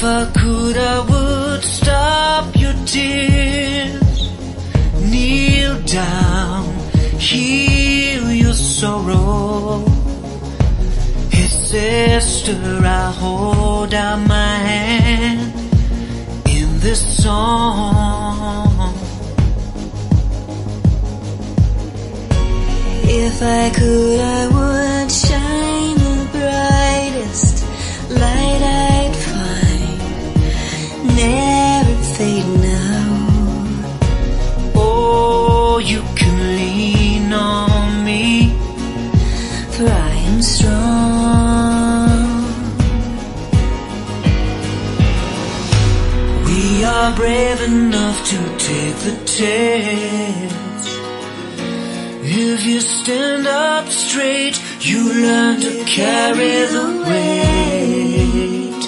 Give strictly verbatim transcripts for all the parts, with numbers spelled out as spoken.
I could, I would stop your tears, kneel down, heal your sorrow. Hey sister, I hold out my hand in this song. If I could, I would shine the brightest light I'd find, never fade now. Oh, you can lean on me, for I am strong. We are brave enough to take the test. If you stand up straight, you learn to carry the weight.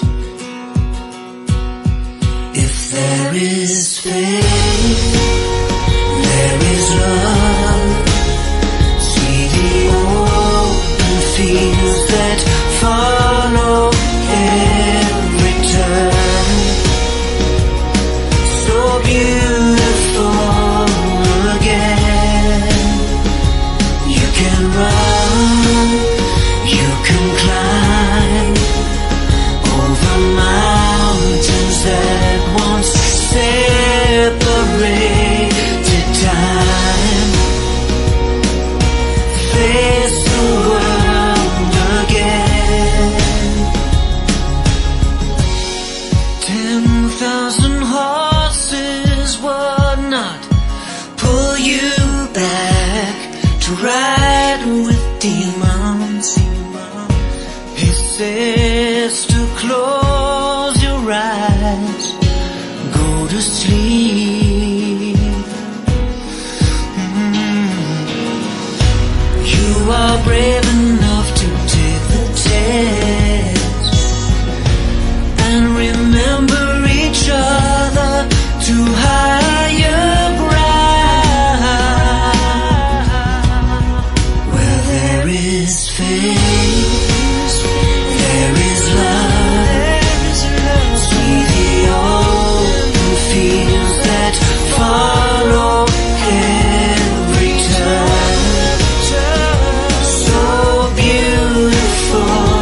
If there is faith, there is love. See the open fields that follow every turn. So beautiful again. You can run, you can climb over mountains that once separated time. Face the world again. Ten thousand horses would not pull you back to ride with demons. He says to close your eyes, go to sleep. Mm. You are brave enough to take the test, and remember each other to higher ground. Where there is faith, there is love. See the open fields that follow every turn. So beautiful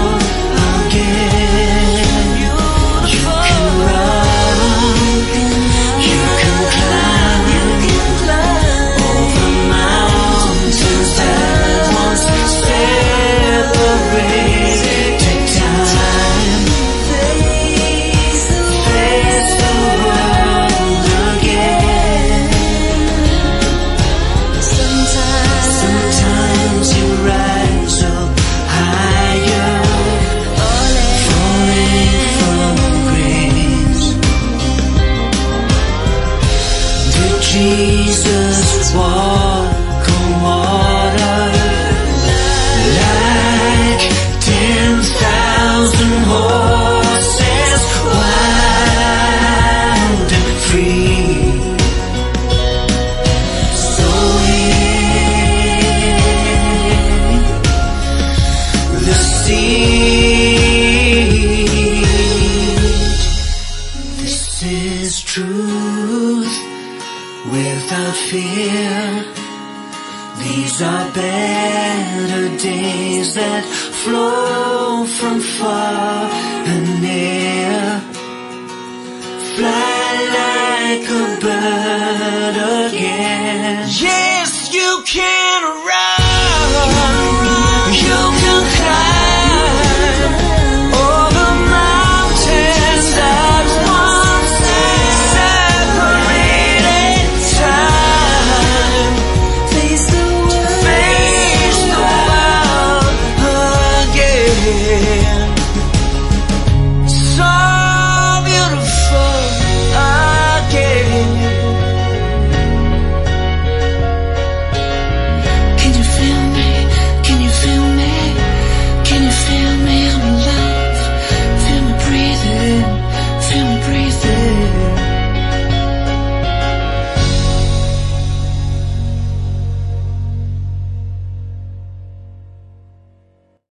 again. You can run, you can climb over mountains that once separated time. Face the world again. Sometimes you rise up higher, falling from grace. Did Jesus walk on water like ten thousand horses, wild and free? So in the seed, this is truth without fear. These are better days that flow from far and near. Fly like a bird again. Yes, you can.